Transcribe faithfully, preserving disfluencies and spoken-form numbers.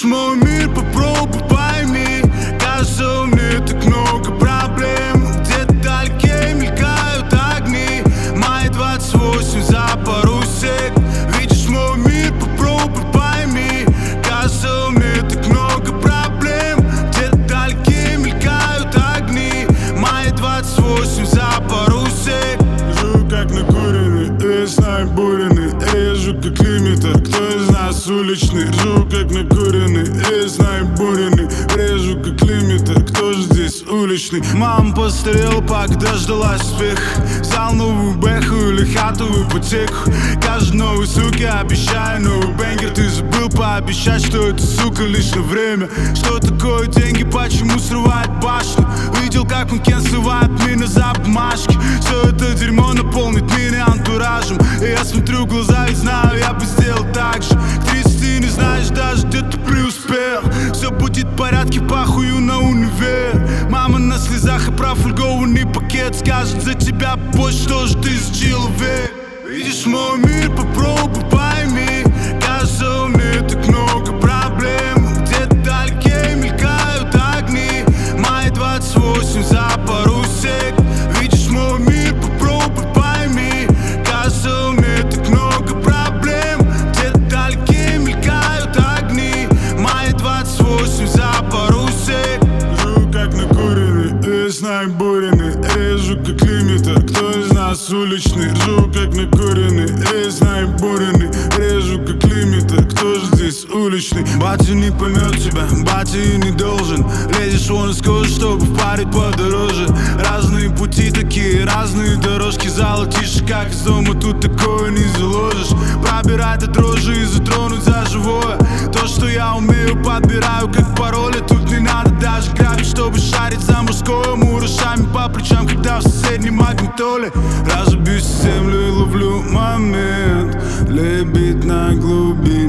мой мир, попробуй пойми. Кажется, у меня так много проблем. Где-то вдалеке мелькают огни. Мои двадцать восемь за пару сек. Видишь мой мир, попробуй пойми. Кажется, у меня так много проблем. Где-то вдалеке мелькают огни. Мои двадцать восемь за пару сек. Живу как накуренный, весь набуренный. Режу как лимитер, кто из нас уличный? Ржу как накуренный, весь набуренный. Режу как лимитер, кто же здесь уличный? Мама постарела, когда ждала успех. Взял новую бэху или хатовую ипотеку. Каждой новой суке обещаю новый бенгер. Ты забыл пообещать, что это, сука, лишь на время. Что такое деньги, почему срывает башню? Видел, как Манкен срывает меня за бумажки. Все это дерьмо наполнит меня антуражем. И я смотрю в глаза и знаю, я бы сделал так же. К тридцати не знаешь даже, где ты преуспел. Все будет в порядке, похую на универ. Мама на слезах и профольгованный пакет. Скажет за тебя больше, что же ты за человек. Видишь мой мир, попробуй пойми. Кажется, у меня так много проблем. Где-то вдалеке мелькают огни. Мои двадцать восемь за пару сек. Видишь мой мир, попробуй пойми. Кажется, у меня так много проблем. Где-то вдалеке мелькают огни. Мои двадцать восемь за пару сек. Живу как накуренный, весь набуренный. Режу как лимитер, кто из нас уличный? Ржу как накуренный, весь набуренный. Режу как лимитер, кто же здесь уличный? Батя не поймет тебя, батя и не должен. Лезешь вон из кожи, чтобы впарить подороже. Разные пути такие, разные дорожки. Золотишь, как из дома, тут такое не заложишь. Пробирать от дрожи и затронуть за живое. То, что я умею, подбираю как пароли. Тут не надо даже грабить, чтобы шарить за мужское. Мурашами по плечам, когда в соседнем магнитоле. Разобьюсь в землю и ловлю момент. Лебедь на глубине.